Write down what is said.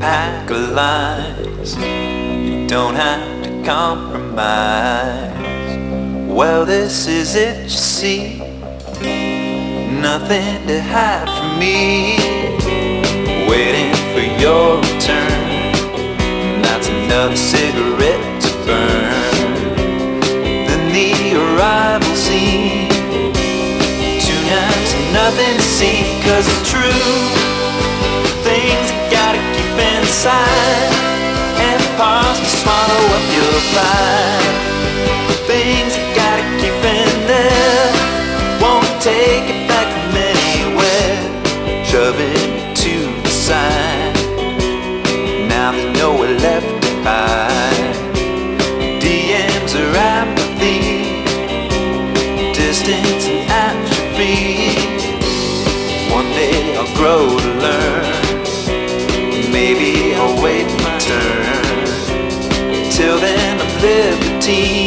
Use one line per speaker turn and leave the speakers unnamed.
pack of lies. You don't have to compromise. Well, this is it, you see. Nothing to hide from me. Waiting for your return. That's another cigarette to burn. Then the arrival scene. Tonight's nothing to see, 'cause it's true. Things you gotta keep inside, and pause to swallow up your pride. Things you gotta keep in there, won't take it back from anywhere. Shoving it to the side, now there's nowhere left to hide. DMs are apathy, distance and atrophy. One day I'll grow to learn. Maybe I'll wait my turn. Till then I'm libertine.